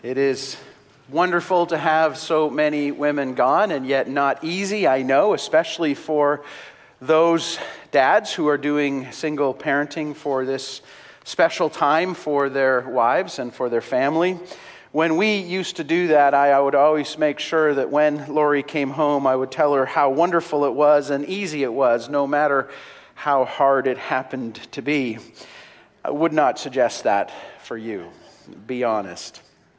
It is wonderful to have so many women gone, and yet not easy, I know, especially for those dads who are doing single parenting for this special time for their wives and for their family. When we used to do that, I would always make sure that when Lori came home, I would tell her how wonderful it was and easy it was, no matter how hard it happened to be. I would not suggest that for you, be honest.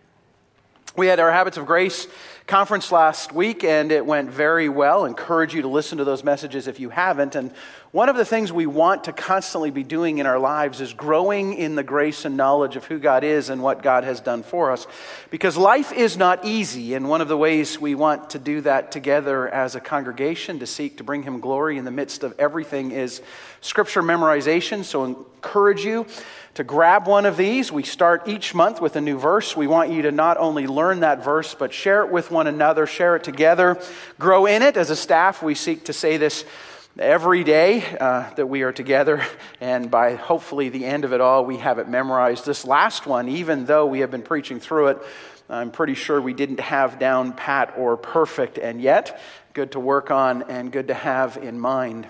We had our Habits of Grace conference last week, and it went very well. I encourage you to listen to those messages if you haven't. And one of the things we want to constantly be doing in our lives is growing in the grace and knowledge of who God is and what God has done for us. Because life is not easy, and one of the ways we want to do that together as a congregation to seek to bring Him glory in the midst of everything is Scripture memorization. So I encourage you to grab one of these. We start each month with a new verse. We want you to not only learn that verse, but share it with one another, share it together, grow in it. As a staff, we seek to say this every day that we are together, and by hopefully the end of it all, we have it memorized. This last one, even though we have been preaching through it, I'm pretty sure we didn't have down pat or perfect, and yet good to work on and good to have in mind.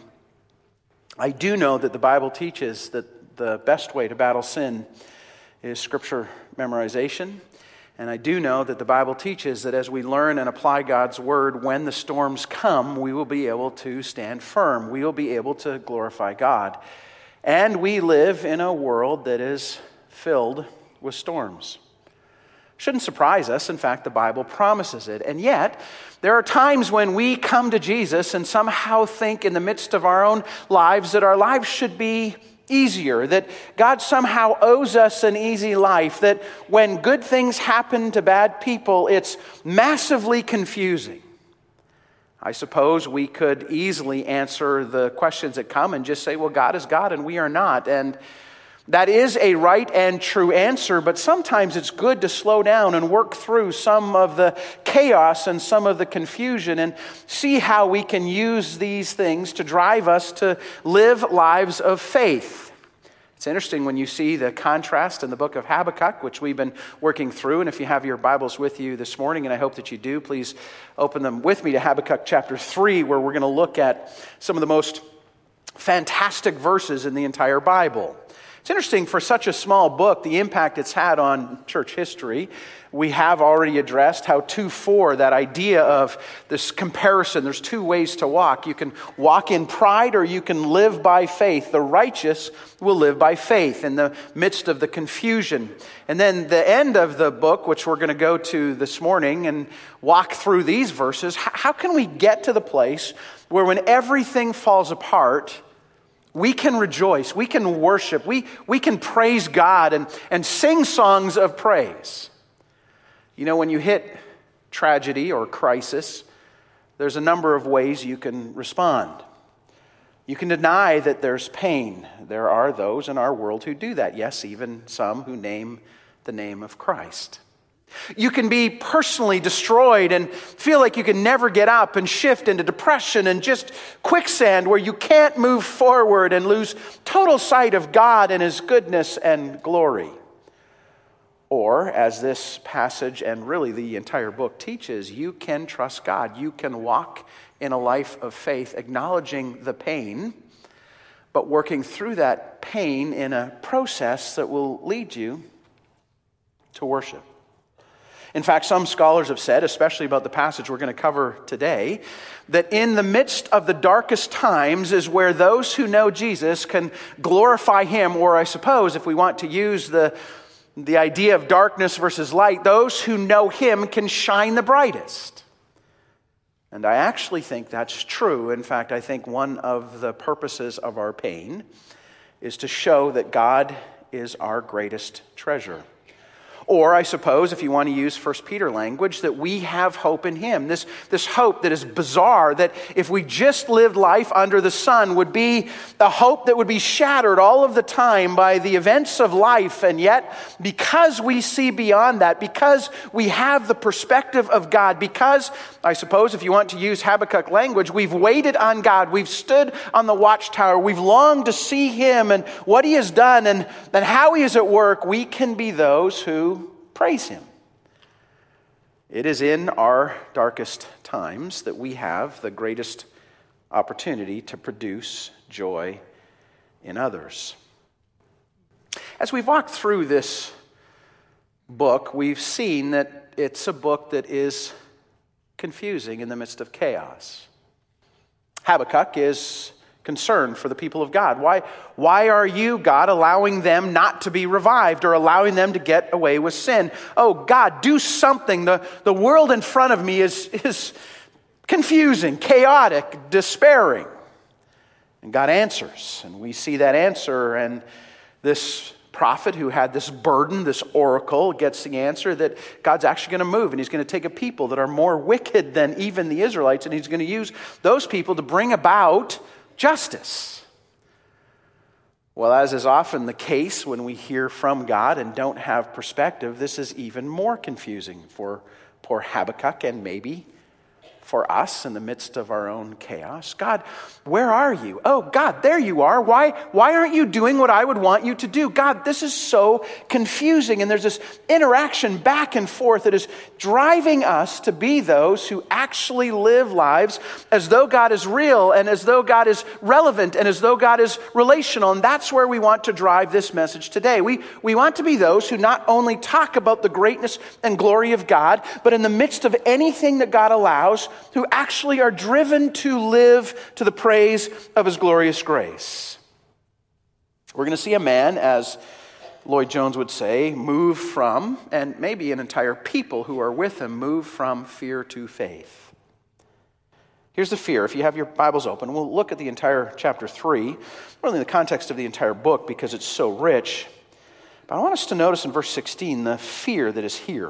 I do know that the Bible teaches that the best way to battle sin is Scripture memorization. And I do know that the Bible teaches that as we learn and apply God's Word, when the storms come, we will be able to stand firm. We will be able to glorify God. And we live in a world that is filled with storms. Shouldn't surprise us. In fact, the Bible promises it. And yet, there are times when we come to Jesus and somehow think in the midst of our own lives that our lives should be easier, that God somehow owes us an easy life, that when good things happen to bad people, it's massively confusing. I suppose we could easily answer the questions that come and just say, well, God is God and we are not. And that is a right and true answer, but sometimes it's good to slow down and work through some of the chaos and some of the confusion and see how we can use these things to drive us to live lives of faith. It's interesting when you see the contrast in the book of Habakkuk, which we've been working through, and if you have your Bibles with you this morning, and I hope that you do, please open them with me to Habakkuk chapter 3, where we're going to look at some of the most fantastic verses in the entire Bible. It's interesting for such a small book, the impact it's had on church history. We have already addressed how 2:4, that idea of this comparison, there's two ways to walk. You can walk in pride or you can live by faith. The righteous will live by faith in the midst of the confusion. And then the end of the book, which we're going to go to this morning and walk through these verses, how can we get to the place where when everything falls apart, we can rejoice, we can worship, we can praise God and sing songs of praise. You know, when you hit tragedy or crisis, there's a number of ways you can respond. You can deny that there's pain. There are those in our world who do that. Yes, even some who name the name of Christ. You can be personally destroyed and feel like you can never get up and shift into depression and just quicksand where you can't move forward and lose total sight of God and His goodness and glory. Or, as this passage and really the entire book teaches, you can trust God. You can walk in a life of faith, acknowledging the pain, but working through that pain in a process that will lead you to worship. In fact, some scholars have said, especially about the passage we're going to cover today, that in the midst of the darkest times is where those who know Jesus can glorify Him, or I suppose, if we want to use the idea of darkness versus light, those who know Him can shine the brightest. And I actually think that's true. In fact, I think one of the purposes of our pain is to show that God is our greatest treasure. Or, I suppose, if you want to use 1 Peter language, that we have hope in Him. This hope that is bizarre, that if we just lived life under the sun would be a hope that would be shattered all of the time by the events of life. And yet, because we see beyond that, because we have the perspective of God, because, I suppose, if you want to use Habakkuk language, we've waited on God, we've stood on the watchtower, we've longed to see Him and what He has done and how He is at work, we can be those who praise Him. It is in our darkest times that we have the greatest opportunity to produce joy in others. As we've walked through this book, we've seen that it's a book that is confusing in the midst of chaos. Habakkuk is concerned for the people of God. Why are you, God, allowing them not to be revived or allowing them to get away with sin? Oh, God, do something. The world in front of me is confusing, chaotic, despairing. And God answers. And we see that answer, and this prophet who had this burden, this oracle, gets the answer that God's actually going to move, and he's going to take a people that are more wicked than even the Israelites, and he's going to use those people to bring about justice. Well, as is often the case when we hear from God and don't have perspective, this is even more confusing for poor Habakkuk and maybe for us in the midst of our own chaos. God, where are you? Oh, God, there you are. Why aren't you doing what I would want you to do? God, this is so confusing. And there's this interaction back and forth that is driving us to be those who actually live lives as though God is real and as though God is relevant and as though God is relational. And that's where we want to drive this message today. We want to be those who not only talk about the greatness and glory of God, but in the midst of anything that God allows, who actually are driven to live to the praise of his glorious grace. We're going to see a man, as Lloyd Jones would say, move from, and maybe an entire people who are with him, move from fear to faith. Here's the fear. If you have your Bibles open, we'll look at the entire chapter 3, really in the context of the entire book because it's so rich. But I want us to notice in verse 16 the fear that is here.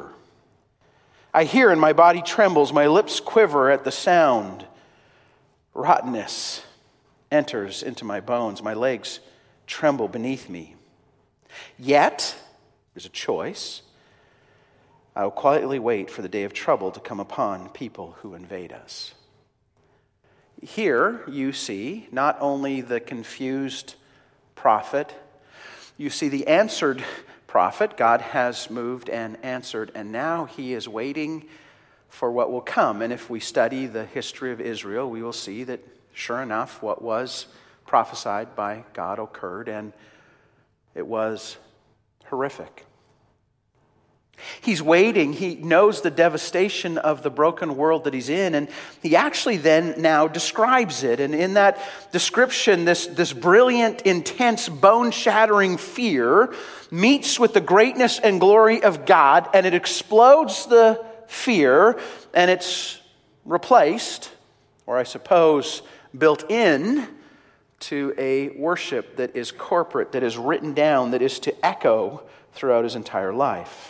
I hear and my body trembles, my lips quiver at the sound. Rottenness enters into my bones, my legs tremble beneath me. Yet, there's a choice. I will quietly wait for the day of trouble to come upon people who invade us. Here you see not only the confused prophet, you see the answered prophet. God has moved and answered, and now he is waiting for what will come. And if we study the history of Israel, we will see that sure enough, what was prophesied by God occurred, and it was horrific. He's waiting. He knows the devastation of the broken world that he's in, and he actually then now describes it. And in that description, this brilliant, intense, bone-shattering fear meets with the greatness and glory of God, and it explodes the fear, and it's replaced, or I suppose built in, to a worship that is corporate, that is written down, that is to echo throughout his entire life.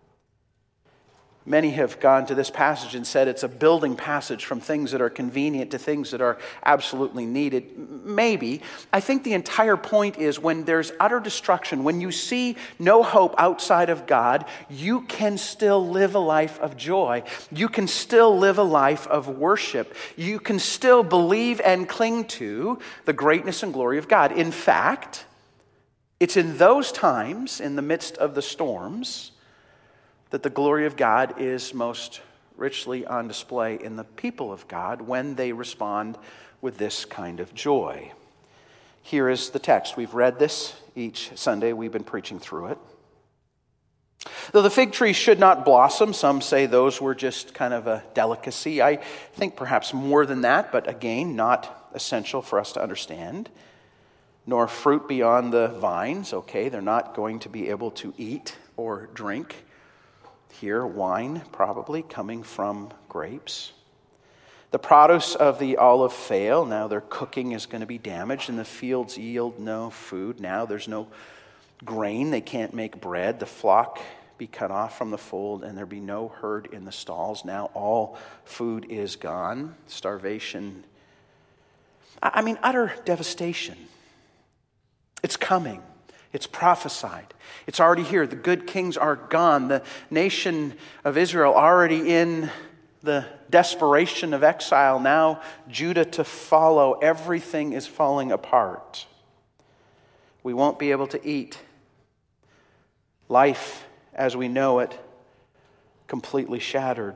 Many have gone to this passage and said it's a building passage from things that are convenient to things that are absolutely needed. Maybe. I think the entire point is when there's utter destruction, when you see no hope outside of God, you can still live a life of joy. You can still live a life of worship. You can still believe and cling to the greatness and glory of God. In fact, it's in those times, in the midst of the storms, that the glory of God is most richly on display in the people of God when they respond with this kind of joy. Here is the text. We've read this each Sunday. We've been preaching through it. Though the fig tree should not blossom, some say those were just kind of a delicacy. I think perhaps more than that, but again, not essential for us to understand. Nor fruit beyond the vines. Okay, they're not going to be able to eat or drink. Here, wine probably coming from grapes. The produce of the olive fail. Now their cooking is going to be damaged, and the fields yield no food. Now there's no grain. They can't make bread. The flock be cut off from the fold, and there be no herd in the stalls. Now all food is gone. Starvation. I mean, utter devastation. It's coming. It's prophesied. It's already here. The good kings are gone. The nation of Israel already in the desperation of exile. Now Judah to follow. Everything is falling apart. We won't be able to eat. Life as we know it completely shattered.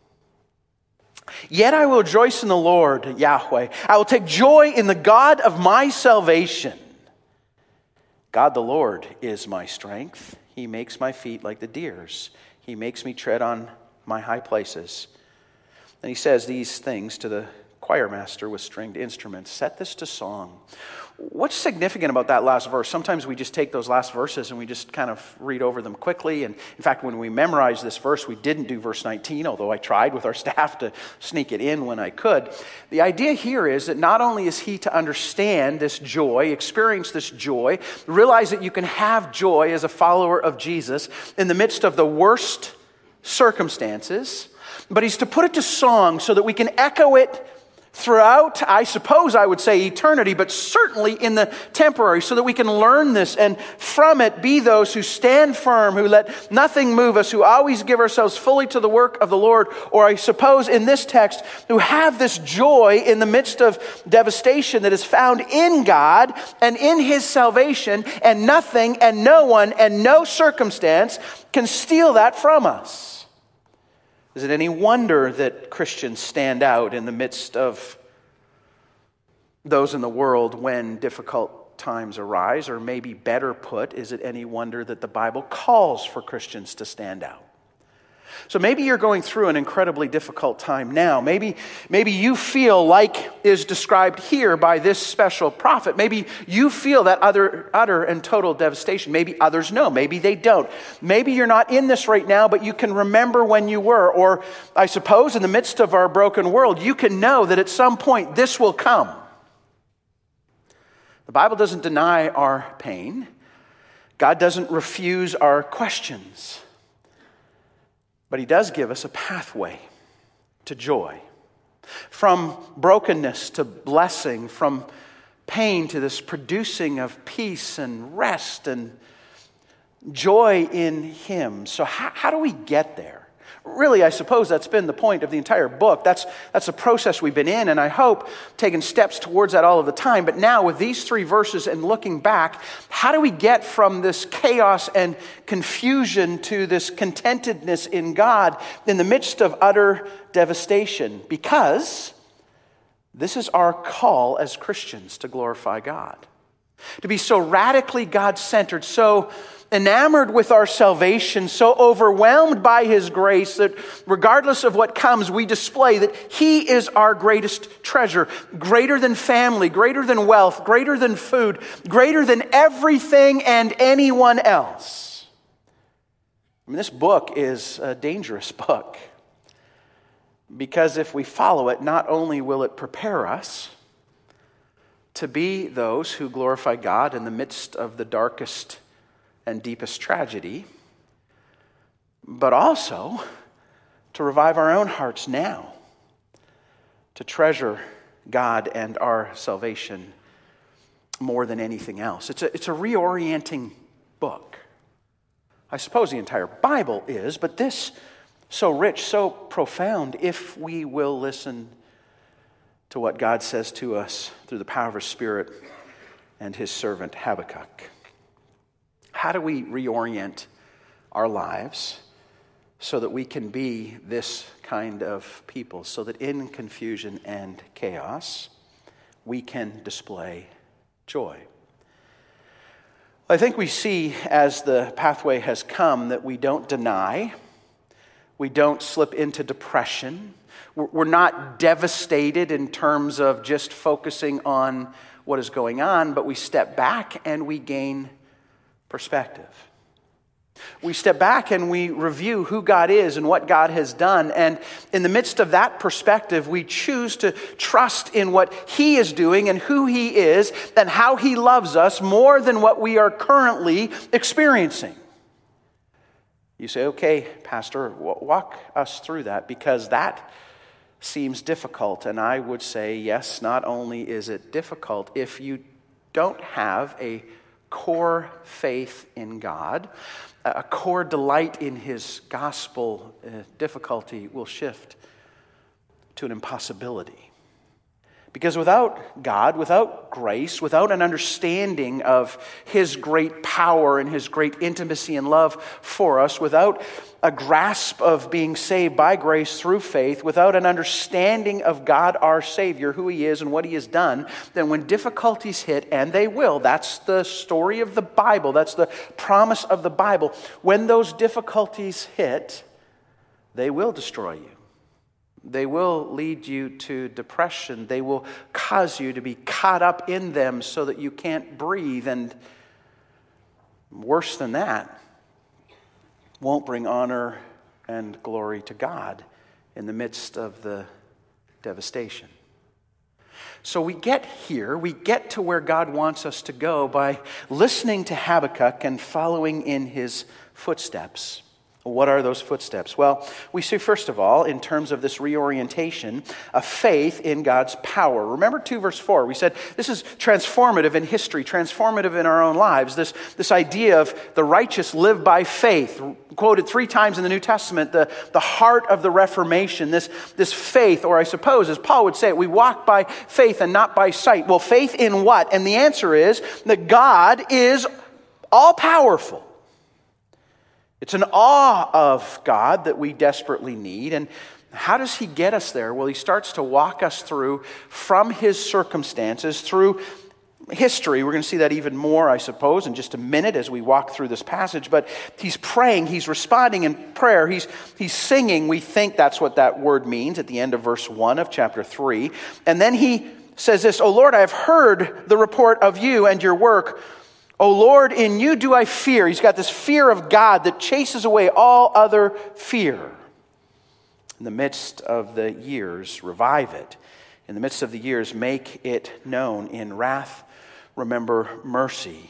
Yet I will rejoice in the Lord, Yahweh. I will take joy in the God of my salvation. God the Lord is my strength. He makes my feet like the deer's. He makes me tread on my high places. And he says these things to the choir master with stringed instruments. Set this to song. What's significant about that last verse? Sometimes we just take those last verses and we just kind of read over them quickly. And in fact, when we memorized this verse, we didn't do verse 19, although I tried with our staff to sneak it in when I could. The idea here is that not only is he to understand this joy, experience this joy, realize that you can have joy as a follower of Jesus in the midst of the worst circumstances, but he's to put it to song so that we can echo it throughout, I suppose I would say eternity, but certainly in the temporary, so that we can learn this and from it be those who stand firm, who let nothing move us, who always give ourselves fully to the work of the Lord, or I suppose in this text, who have this joy in the midst of devastation that is found in God and in His salvation, and nothing and no one and no circumstance can steal that from us. Is it any wonder that Christians stand out in the midst of those in the world when difficult times arise? Or maybe better put, is it any wonder that the Bible calls for Christians to stand out? So maybe you're going through an incredibly difficult time now. Maybe you feel like is described here by this special prophet. Maybe you feel that utter and total devastation. Maybe others know. Maybe they don't. Maybe you're not in this right now, but you can remember when you were. Or I suppose in the midst of our broken world, you can know that at some point this will come. The Bible doesn't deny our pain. God doesn't refuse our questions. But He does give us a pathway to joy. From brokenness to blessing, from pain to this producing of peace and rest and joy in Him. So how do we get there? Really, I suppose that's been the point of the entire book. That's a process we've been in, and I hope taking steps towards that all of the time. But now with these 3 verses and looking back, how do we get from this chaos and confusion to this contentedness in God in the midst of utter devastation? Because this is our call as Christians to glorify God. To be so radically God-centered, so enamored with our salvation, so overwhelmed by His grace that regardless of what comes, we display that He is our greatest treasure, greater than family, greater than wealth, greater than food, greater than everything and anyone else. I mean, this book is a dangerous book because if we follow it, not only will it prepare us to be those who glorify God in the midst of the darkest and deepest tragedy, but also to revive our own hearts now, to treasure God and our salvation more than anything else. It's a reorienting book. I suppose the entire Bible is, but this so rich, so profound, if we will listen to what God says to us through the power of His Spirit and His servant Habakkuk. How do we reorient our lives so that we can be this kind of people, so that in confusion and chaos, we can display joy? I think we see as the pathway has come that we don't deny, we don't slip into depression, we're not devastated in terms of just focusing on what is going on, but we step back and we gain perspective. We step back and we review who God is and what God has done. And in the midst of that perspective, we choose to trust in what He is doing and who He is and how He loves us more than what we are currently experiencing. You say, okay, Pastor, walk us through that, because that seems difficult. And I would say, yes, not only is it difficult, if you don't have a core faith in God, a core delight in His gospel, difficulty will shift to an impossibility. Because without God, without grace, without an understanding of His great power and His great intimacy and love for us, without a grasp of being saved by grace through faith, without an understanding of God our Savior, who He is and what He has done, then when difficulties hit, and they will, that's the story of the Bible, that's the promise of the Bible, when those difficulties hit, they will destroy you. They will lead you to depression. They will cause you to be caught up in them so that you can't breathe. And worse than that, won't bring honor and glory to God in the midst of the devastation. So we get here, we get to where God wants us to go by listening to Habakkuk and following in his footsteps. What are those footsteps? Well, we see, first of all, in terms of this reorientation, a faith in God's power. Remember 2 verse 4, we said this is transformative in history, transformative in our own lives. This idea of the righteous live by faith, quoted 3 times in the New Testament, the heart of the Reformation, this faith, or I suppose, as Paul would say it, we walk by faith and not by sight. Well, faith in what? And the answer is that God is all-powerful. It's an awe of God that we desperately need. And how does He get us there? Well, He starts to walk us through from His circumstances, through history. We're going to see that even more, I suppose, in just a minute as we walk through this passage. But He's praying, He's responding in prayer, He's singing. We think that's what that word means at the end of verse 1 of chapter 3. And then He says this, "O Lord, I have heard the report of You and Your work. O Lord, in You do I fear." He's got this fear of God that chases away all other fear. In the midst of the years, revive it. In the midst of the years, make it known. In wrath, remember mercy.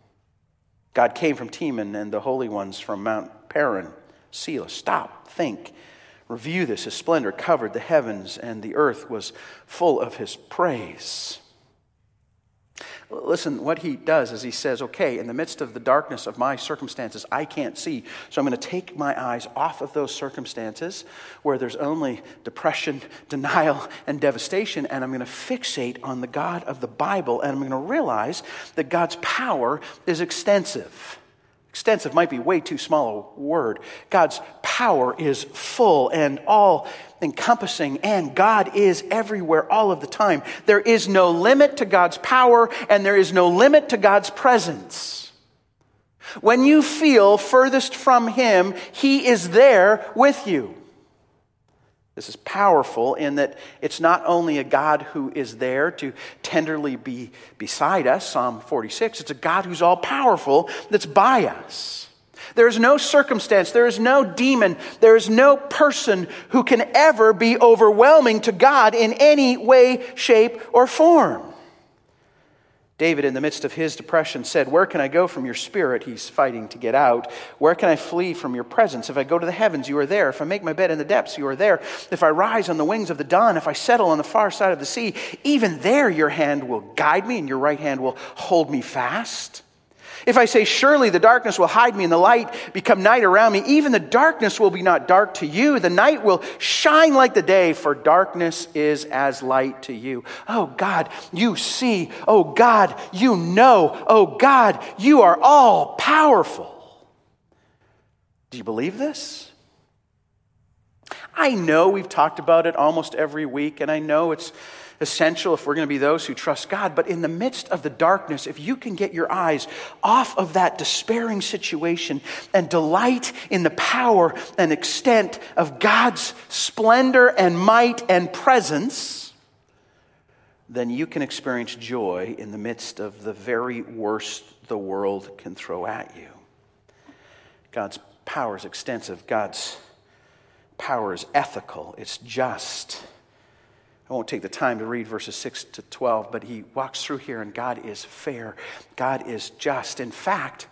God came from Teman and the holy ones from Mount Paran. Selah. Stop, think, review this. His splendor covered the heavens and the earth was full of His praise. Listen, what He does is He says, okay, in the midst of the darkness of my circumstances, I can't see. So I'm going to take my eyes off of those circumstances where there's only depression, denial, and devastation, and I'm going to fixate on the God of the Bible, and I'm going to realize that God's power is extensive. Extensive might be way too small a word. God's power is full and all-encompassing, and God is everywhere all of the time. There is no limit to God's power, and there is no limit to God's presence. When you feel furthest from Him, He is there with you. This is powerful in that it's not only a God who is there to tenderly be beside us, Psalm 46, it's a God who's all-powerful that's by us. There is no circumstance, there is no demon, there is no person who can ever be overwhelming to God in any way, shape, or form. David, in the midst of his depression, said, "Where can I go from Your Spirit?" He's fighting to get out. "Where can I flee from Your presence? If I go to the heavens, You are there. If I make my bed in the depths, You are there. If I rise on the wings of the dawn, if I settle on the far side of the sea, even there Your hand will guide me and Your right hand will hold me fast. If I say, surely the darkness will hide me and the light become night around me, even the darkness will be not dark to You. The night will shine like the day, for darkness is as light to You." Oh God, You see. Oh God, You know. Oh God, You are all powerful. Do you believe this? I know we've talked about it almost every week, and I know it's essential if we're going to be those who trust God. But in the midst of the darkness, if you can get your eyes off of that despairing situation and delight in the power and extent of God's splendor and might and presence, then you can experience joy in the midst of the very worst the world can throw at you. God's power is extensive. God's power is ethical. It's just. I won't take the time to read verses 6 to 12, but he walks through here and God is fair. God is just. In fact,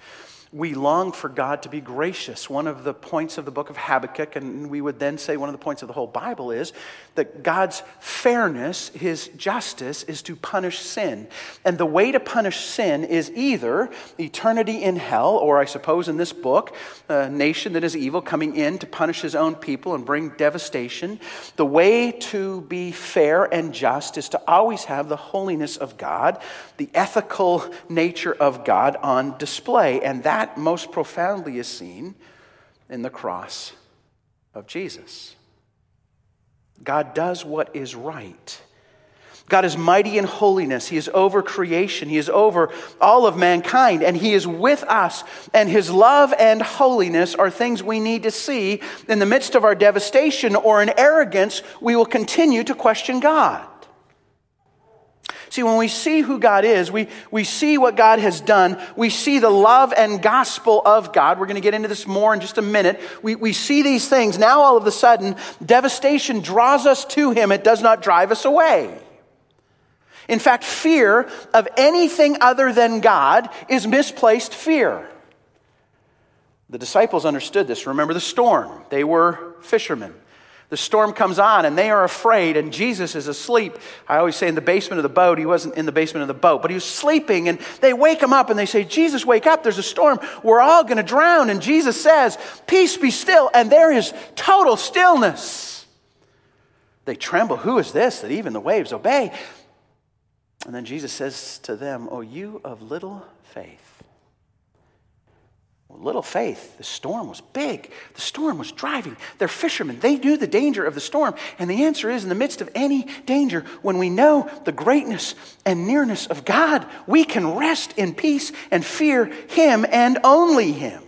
we long for God to be gracious. One of the points of the book of Habakkuk, and we would then say one of the points of the whole Bible, is that God's fairness, his justice, is to punish sin. And the way to punish sin is either eternity in hell, or I suppose in this book, a nation that is evil coming in to punish his own people and bring devastation. The way to be fair and just is to always have the holiness of God, the ethical nature of God on display. And that most profoundly is seen in the cross of Jesus. God does what is right. God is mighty in holiness. He is over creation. He is over all of mankind, and he is with us. And his love and holiness are things we need to see. In the midst of our devastation or in arrogance, we will continue to question God. See, when we see who God is, we see what God has done. We see the love and gospel of God. We're going to get into this more in just a minute. We see these things. Now, all of a sudden, devastation draws us to him. It does not drive us away. In fact, fear of anything other than God is misplaced fear. The disciples understood this. Remember the storm. They were fishermen. The storm comes on and they are afraid, and Jesus is asleep. I always say in the basement of the boat. He wasn't in the basement of the boat, but he was sleeping, and they wake him up and they say, Jesus, wake up, there's a storm. We're all going to drown. And Jesus says, peace, be still. And there is total stillness. They tremble. Who is this that even the waves obey? And then Jesus says to them, oh, you of little faith. Little faith. The storm was big. The storm was driving. They're fishermen. They knew the danger of the storm. And the answer is, in the midst of any danger, when we know the greatness and nearness of God, we can rest in peace and fear him and only him.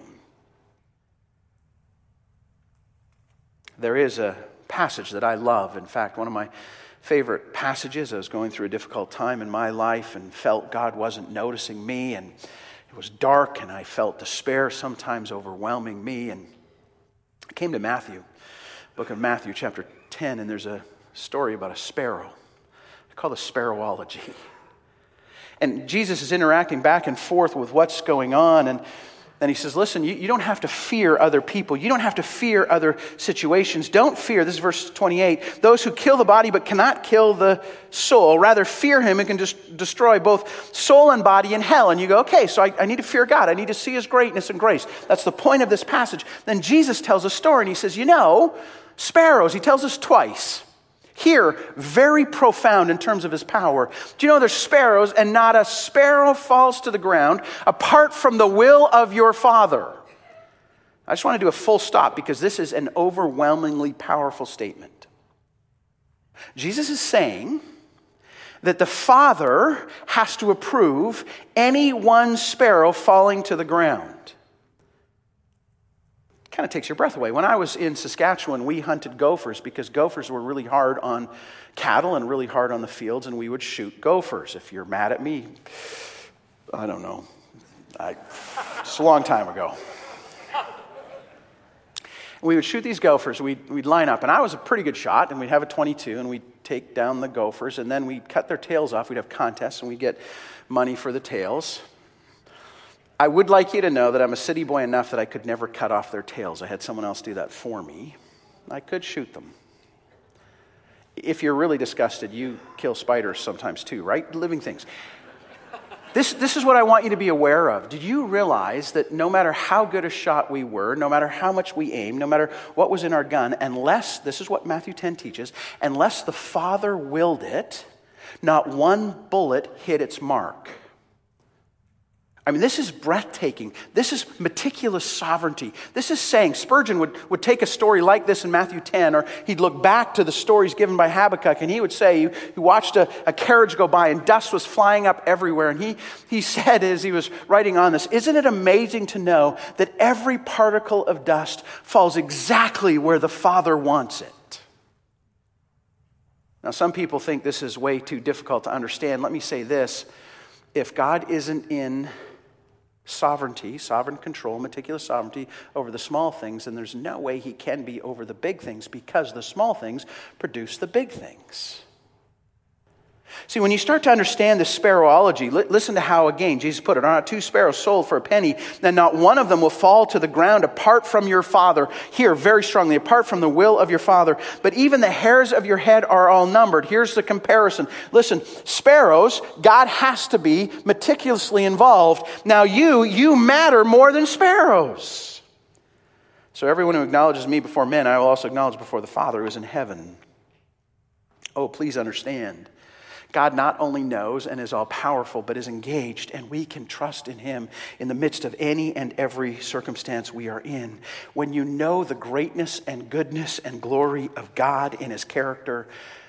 There is a passage that I love. In fact, one of my favorite passages. I was going through a difficult time in my life and felt God wasn't noticing me, and it was dark, and I felt despair sometimes overwhelming me. And I came to Matthew, book of Matthew, chapter 10, and there's a story about a sparrow. I call it sparrowology. And Jesus is interacting back and forth with what's going on, and then he says, listen, you don't have to fear other people. You don't have to fear other situations. Don't fear, this is verse 28, those who kill the body but cannot kill the soul. Rather fear him and can destroy both soul and body in hell. And you go, okay, so I need to fear God. I need to see his greatness and grace. That's the point of this passage. Then Jesus tells a story, and he says, sparrows, he tells us twice. Here, very profound in terms of his power. Do you know there's sparrows, and not a sparrow falls to the ground apart from the will of your Father? I just want to do a full stop because this is an overwhelmingly powerful statement. Jesus is saying that the Father has to approve any one sparrow falling to the ground. Kind of takes your breath away. When I was in Saskatchewan, we hunted gophers because gophers were really hard on cattle and really hard on the fields, and we would shoot gophers. If you're mad at me, I don't know. It's a long time ago. We would shoot these gophers. We'd line up, and I was a pretty good shot, and we'd have a .22, and we'd take down the gophers, and then we'd cut their tails off. We'd have contests, and we'd get money for the tails. I would like you to know that I'm a city boy enough that I could never cut off their tails. I had someone else do that for me. I could shoot them. If you're really disgusted, you kill spiders sometimes too, right? Living things. This is what I want you to be aware of. Did you realize that no matter how good a shot we were, no matter how much we aimed, no matter what was in our gun, unless, this is what Matthew 10 teaches, unless the Father willed it, not one bullet hit its mark. I mean, this is breathtaking. This is meticulous sovereignty. This is saying, Spurgeon would take a story like this in Matthew 10, or he'd look back to the stories given by Habakkuk, and he would say, he watched a carriage go by, and dust was flying up everywhere, and he said as he was writing on this, isn't it amazing to know that every particle of dust falls exactly where the Father wants it? Now, some people think this is way too difficult to understand. Let me say this. If God isn't in sovereignty, sovereign control, meticulous sovereignty over the small things, then there's no way he can be over the big things, because the small things produce the big things. See, when you start to understand the sparrowology, listen to how, again, Jesus put it, "Are not 2 sparrows sold for a penny, and not one of them will fall to the ground apart from your Father." Here, very strongly, apart from the will of your Father. "But even the hairs of your head are all numbered." Here's the comparison. Listen, sparrows, God has to be meticulously involved. Now you matter more than sparrows. "So everyone who acknowledges me before men, I will also acknowledge before the Father who is in heaven." Oh, please understand. God not only knows and is all-powerful, but is engaged, and we can trust in Him in the midst of any and every circumstance we are in. When you know the greatness and goodness and glory of God in His character,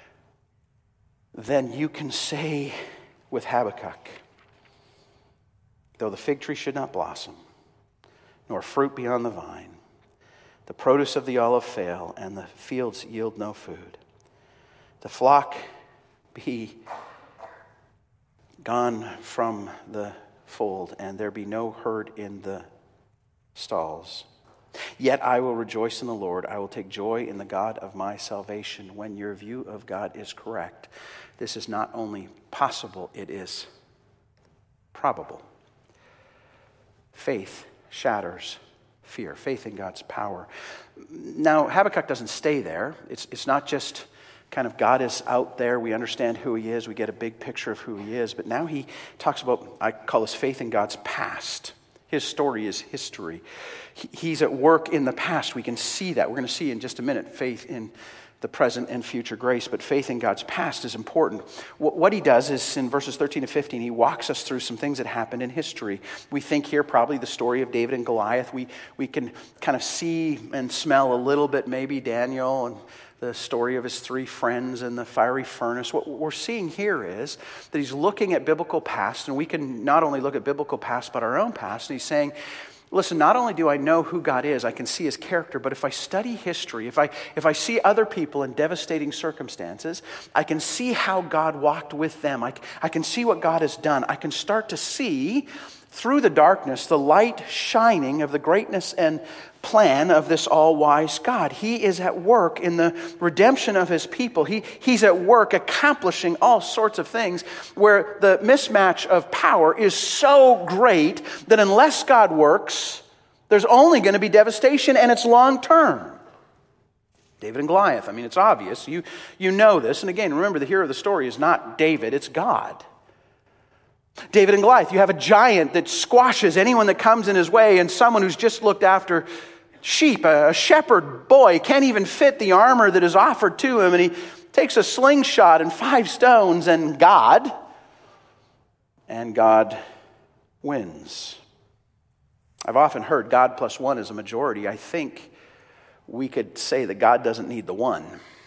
then you can say with Habakkuk, "Though the fig tree should not blossom, nor fruit be on the vine, the produce of the olive fail, and the fields yield no food, the flock be gone from the fold, and there be no herd in the stalls. Yet I will rejoice in the Lord. I will take joy in the God of my salvation." When your view of God is correct, this is not only possible, it is probable. Faith shatters fear. Faith in God's power. Now, Habakkuk doesn't stay there. It's not just kind of God is out there, we understand who He is, we get a big picture of who He is, but now he talks about, I call this faith in God's past. His story is history. He's at work in the past. We can see that. We're going to see in just a minute faith in the present and future grace, but faith in God's past is important. What he does is in verses 13 to 15, he walks us through some things that happened in history. We think here probably the story of David and Goliath. We can kind of see and smell a little bit maybe Daniel and the story of his 3 friends in the fiery furnace. What we're seeing here is that he's looking at biblical past, and we can not only look at biblical past, but our own past. And he's saying, listen, not only do I know who God is, I can see His character, but if I study history, if I see other people in devastating circumstances, I can see how God walked with them. I can see what God has done. I can start to see through the darkness the light shining of the greatness and plan of this all-wise God. He is at work in the redemption of His people. He's at work accomplishing all sorts of things where the mismatch of power is so great that unless God works, there's only going to be devastation, and it's long-term. David and Goliath, it's obvious. You know this. And again, remember, the hero of the story is not David, it's God. David and Goliath, you have a giant that squashes anyone that comes in his way, and someone who's just looked after sheep, a shepherd boy, can't even fit the armor that is offered to him, and he takes a slingshot and 5 stones, and God wins. I've often heard God plus 1 is a majority. I think we could say that God doesn't need the 1.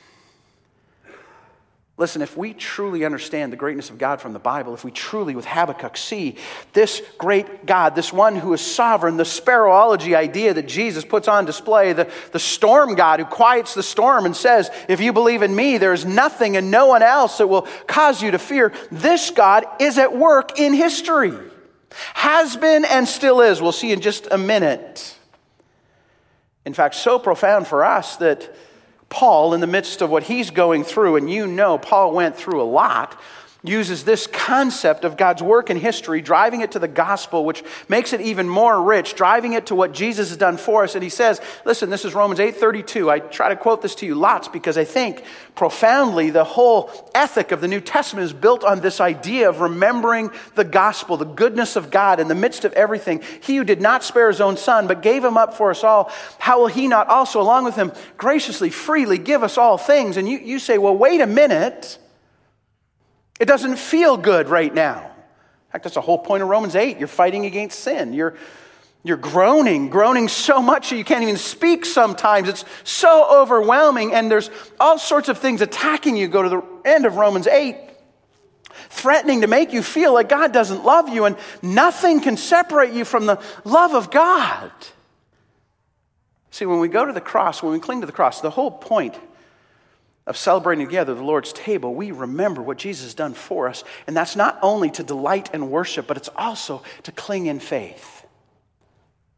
Listen, if we truly understand the greatness of God from the Bible, if we truly, with Habakkuk, see this great God, this one who is sovereign, the sparrowology idea that Jesus puts on display, the storm God who quiets the storm and says, if you believe in me, there is nothing and no one else that will cause you to fear. This God is at work in history. Has been and still is. We'll see in just a minute. In fact, so profound for us that Paul, in the midst of what he's going through, and Paul went through a lot, uses this concept of God's work in history, driving it to the gospel, which makes it even more rich, driving it to what Jesus has done for us. And he says, listen, this is Romans 8:32. I try to quote this to you lots because I think profoundly the whole ethic of the New Testament is built on this idea of remembering the gospel, the goodness of God in the midst of everything. He who did not spare His own Son, but gave Him up for us all, how will He not also, along with Him, graciously, freely give us all things? And you say, well, wait a minute. It doesn't feel good right now. In fact, that's the whole point of Romans 8. You're fighting against sin. You're groaning so much that you can't even speak sometimes. It's so overwhelming, and there's all sorts of things attacking you. Go to the end of Romans 8, threatening to make you feel like God doesn't love you, and nothing can separate you from the love of God. See, when we go to the cross, when we cling to the cross, the whole point of celebrating together the Lord's table, we remember what Jesus has done for us. And that's not only to delight and worship, but it's also to cling in faith.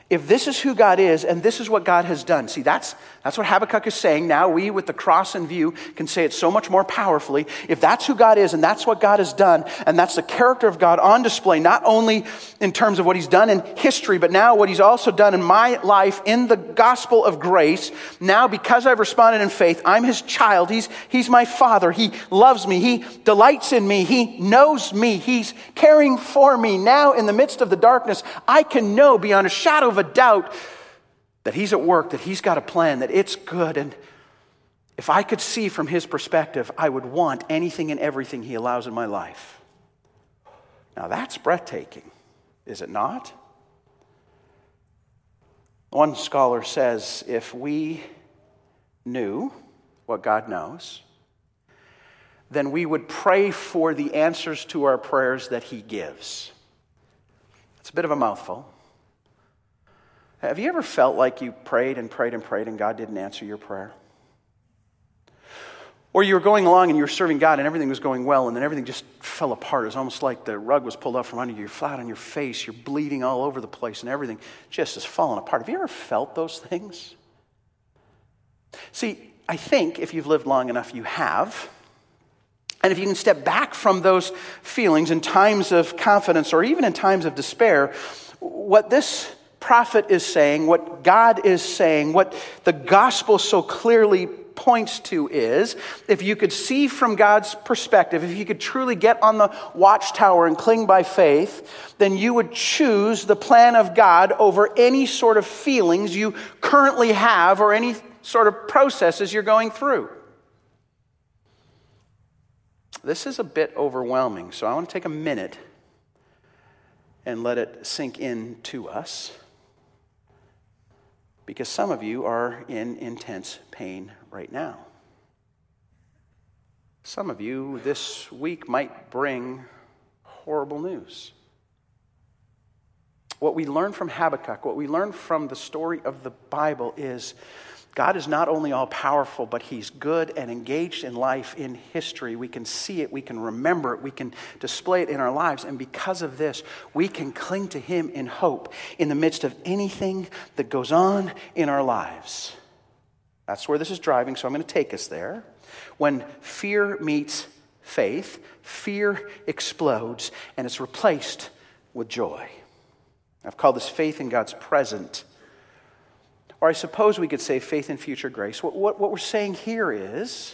If this is who God is and this is what God has done, see, that's what Habakkuk is saying. Now we, with the cross in view, can say it so much more powerfully. If that's who God is and that's what God has done, and that's the character of God on display, not only in terms of what he's done in history, but now what he's also done in my life in the gospel of grace, now because I've responded in faith, I'm his child. He's my father. He loves me. He delights in me. He knows me. He's caring for me. Now in the midst of the darkness, I can know beyond a shadow of a doubt that he's at work, that he's got a plan, that it's good. And if I could see from his perspective, I would want anything and everything he allows in my life. Now that's breathtaking, is it not? One scholar says, if we knew what God knows, then we would pray for the answers to our prayers that he gives. It's a bit of a mouthful. Have you ever felt like you prayed and prayed and prayed and God didn't answer your prayer? Or you were going along and you were serving God and everything was going well and then everything just fell apart. It was almost like the rug was pulled out from under you. You're flat on your face. You're bleeding all over the place and everything just is falling apart. Have you ever felt those things? See, I think if you've lived long enough, you have. And if you can step back from those feelings in times of confidence or even in times of despair, what this prophet is saying, what God is saying, what the gospel so clearly points to is, if you could see from God's perspective, if you could truly get on the watchtower and cling by faith, then you would choose the plan of God over any sort of feelings you currently have or any sort of processes you're going through. This is a bit overwhelming, so I want to take a minute and let it sink into us. Because some of you are in intense pain right now. Some of you this week might bring horrible news. What we learn from Habakkuk, what we learn from the story of the Bible is God is not only all-powerful, but he's good and engaged in life, in history. We can see it, we can remember it, we can display it in our lives. And because of this, we can cling to him in hope in the midst of anything that goes on in our lives. That's where this is driving, so I'm going to take us there. When fear meets faith, fear explodes, and it's replaced with joy. I've called this faith in God's present. Or I suppose we could say faith in future grace. What we're saying here is,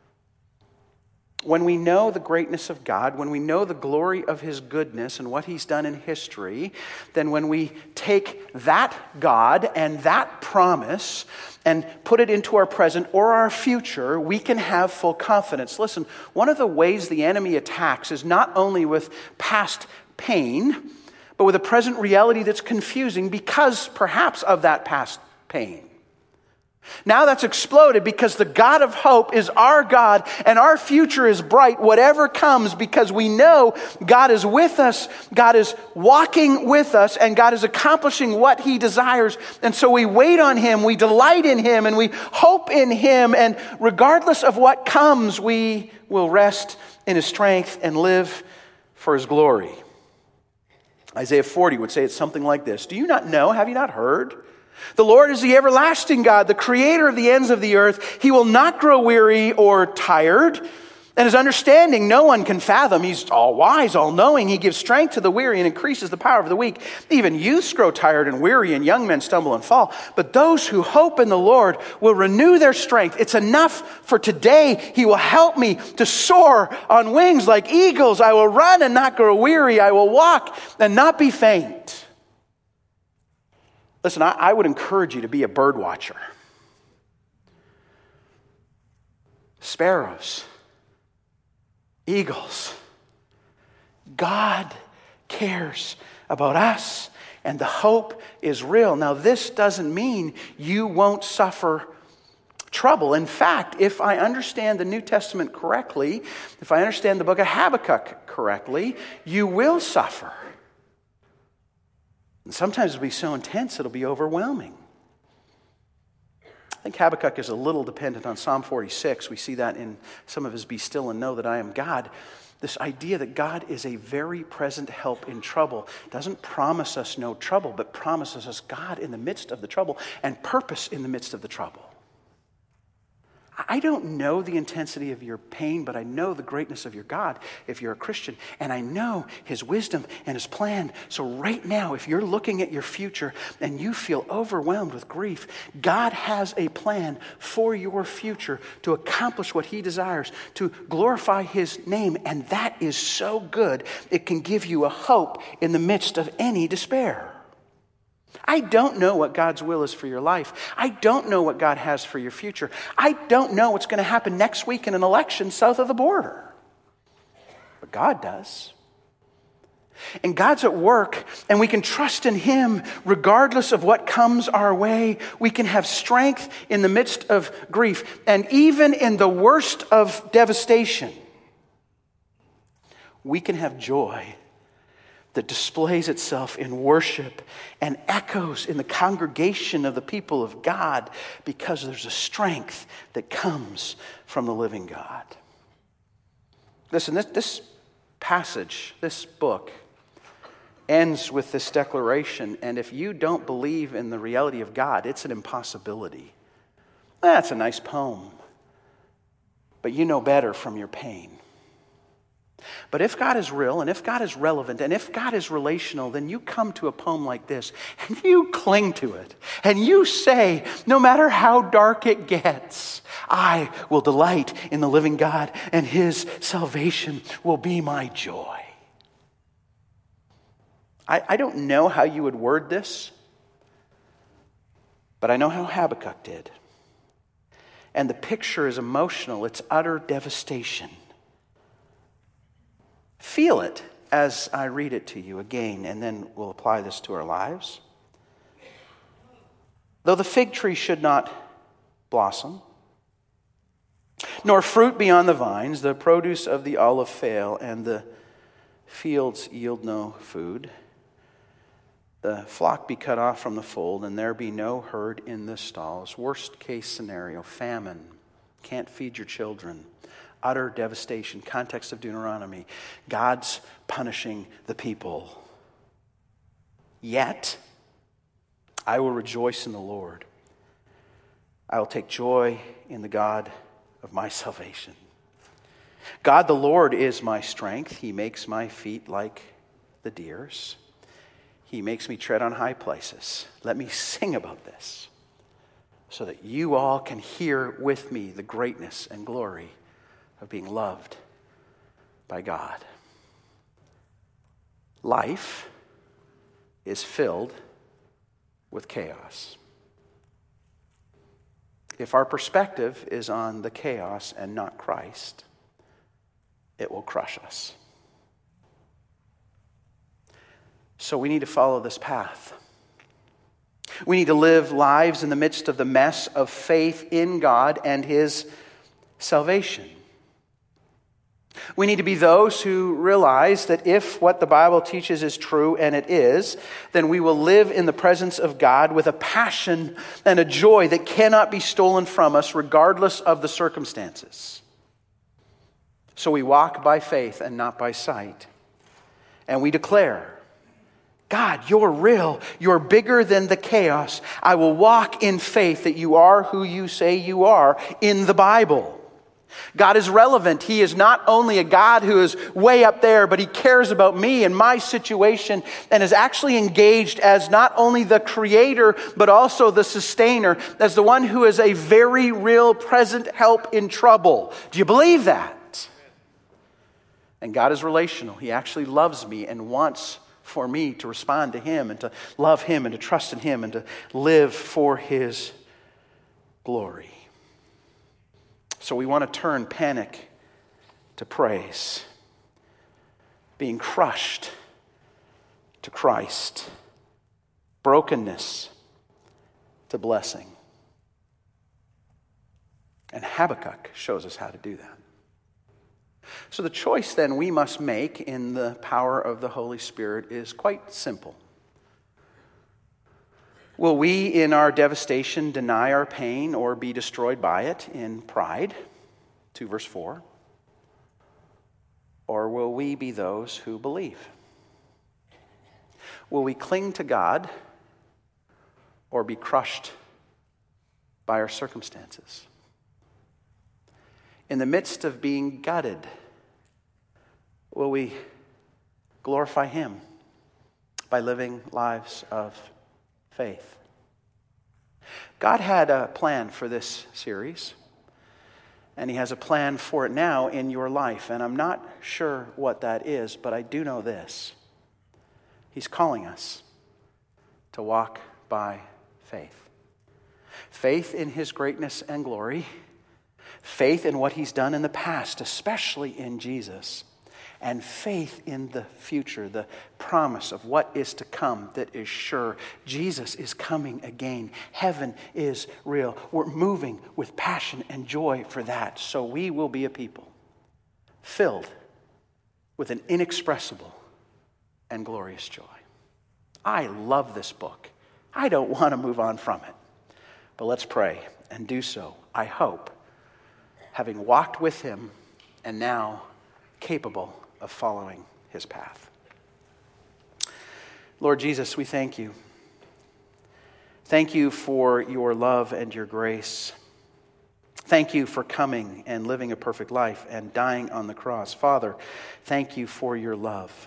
when we know the greatness of God, when we know the glory of his goodness and what he's done in history, then when we take that God and that promise and put it into our present or our future, we can have full confidence. Listen, one of the ways the enemy attacks is not only with past pain, but with a present reality that's confusing because perhaps of that past pain. Now that's exploded because the God of hope is our God and our future is bright, whatever comes, because we know God is with us, God is walking with us, and God is accomplishing what he desires. And so we wait on him, we delight in him, and we hope in him, and regardless of what comes, we will rest in his strength and live for his glory. Isaiah 40 would say it's something like this. Do you not know? Have you not heard? The Lord is the everlasting God, the creator of the ends of the earth. He will not grow weary or tired, and his understanding no one can fathom. He's all wise, all knowing. He gives strength to the weary and increases the power of the weak. Even youths grow tired and weary, and young men stumble and fall. But those who hope in the Lord will renew their strength. It's enough for today. He will help me to soar on wings like eagles. I will run and not grow weary. I will walk and not be faint. Listen, I would encourage you to be a bird watcher. Sparrows, eagles. God cares about us, and the hope is real. Now, this doesn't mean you won't suffer trouble. In fact, if I understand the New Testament correctly, if I understand the book of Habakkuk correctly, you will suffer. And sometimes it'll be so intense, it'll be overwhelming. I think Habakkuk is a little dependent on Psalm 46. We see that in some of his Be Still and Know That I Am God. This idea that God is a very present help in trouble doesn't promise us no trouble, but promises us God in the midst of the trouble and purpose in the midst of the trouble. I don't know the intensity of your pain, but I know the greatness of your God if you're a Christian. And I know His wisdom and His plan. So right now, if you're looking at your future and you feel overwhelmed with grief, God has a plan for your future to accomplish what He desires, to glorify His name. And that is so good, it can give you a hope in the midst of any despair. I don't know what God's will is for your life. I don't know what God has for your future. I don't know what's going to happen next week in an election south of the border. But God does. And God's at work, and we can trust in Him regardless of what comes our way. We can have strength in the midst of grief, and even in the worst of devastation, we can have joy that displays itself in worship and echoes in the congregation of the people of God, because there's a strength that comes from the living God. Listen, this passage, this book, ends with this declaration, and if you don't believe in the reality of God, it's an impossibility. That's a nice poem, but you know better from your pain. But if God is real, and if God is relevant, and if God is relational, then you come to a poem like this, and you cling to it, and you say, no matter how dark it gets, I will delight in the living God, and His salvation will be my joy. I don't know how you would word this, but I know how Habakkuk did. And the picture is emotional. It's utter devastation. Feel it as I read it to you again, and then we'll apply this to our lives. Though the fig tree should not blossom, nor fruit be on the vines, the produce of the olive fail, and the fields yield no food, the flock be cut off from the fold, and there be no herd in the stalls. Worst case scenario, famine, can't feed your children. Utter devastation, context of Deuteronomy. God's punishing the people. Yet, I will rejoice in the Lord. I will take joy in the God of my salvation. God the Lord is my strength. He makes my feet like the deer's. He makes me tread on high places. Let me sing about this, so that you all can hear with me the greatness and glory of being loved by God. Life is filled with chaos. If our perspective is on the chaos and not Christ, it will crush us. So we need to follow this path. We need to live lives in the midst of the mess of faith in God and His salvation. We need to be those who realize that if what the Bible teaches is true, and it is, then we will live in the presence of God with a passion and a joy that cannot be stolen from us regardless of the circumstances. So we walk by faith and not by sight. And we declare, God, you're real. You're bigger than the chaos. I will walk in faith that you are who you say you are in the Bible. God is relevant. He is not only a God who is way up there, but He cares about me and my situation, and is actually engaged as not only the creator, but also the sustainer, as the one who is a very real present help in trouble. Do you believe that? And God is relational. He actually loves me and wants for me to respond to Him and to love Him and to trust in Him and to live for His glory. So we want to turn panic to praise, being crushed to Christ, brokenness to blessing. And Habakkuk shows us how to do that. So the choice then we must make in the power of the Holy Spirit is quite simple. Will we, in our devastation, deny our pain or be destroyed by it in pride? 2 verse 4. Or will we be those who believe? Will we cling to God or be crushed by our circumstances? In the midst of being gutted, will we glorify Him by living lives of faith? God had a plan for this series, and He has a plan for it now in your life. And I'm not sure what that is, but I do know this. He's calling us to walk by faith. Faith in His greatness and glory. Faith in what He's done in the past, especially in Jesus. And faith in the future, the promise of what is to come that is sure. Jesus is coming again. Heaven is real. We're moving with passion and joy for that. So we will be a people filled with an inexpressible and glorious joy. I love this book. I don't want to move on from it. But let's pray and do so, I hope, having walked with Him and now capable of following His path. Lord Jesus, we thank You. Thank You for Your love and Your grace. Thank You for coming and living a perfect life and dying on the cross. Father, thank You for Your love.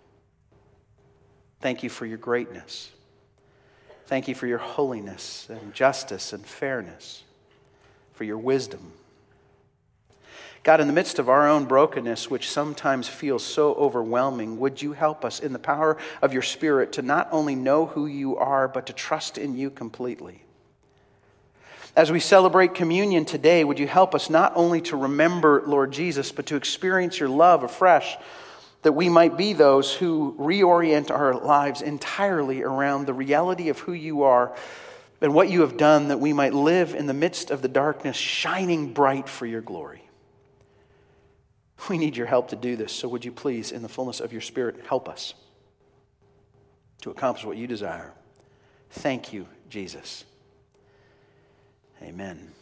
Thank You for Your greatness. Thank You for Your holiness and justice and fairness, for Your wisdom. God, in the midst of our own brokenness, which sometimes feels so overwhelming, would You help us in the power of Your Spirit to not only know who You are, but to trust in You completely. As we celebrate communion today, would You help us not only to remember, Lord Jesus, but to experience Your love afresh, that we might be those who reorient our lives entirely around the reality of who You are and what You have done, that we might live in the midst of the darkness, shining bright for Your glory. We need Your help to do this, so would You please, in the fullness of Your Spirit, help us to accomplish what You desire. Thank You, Jesus. Amen.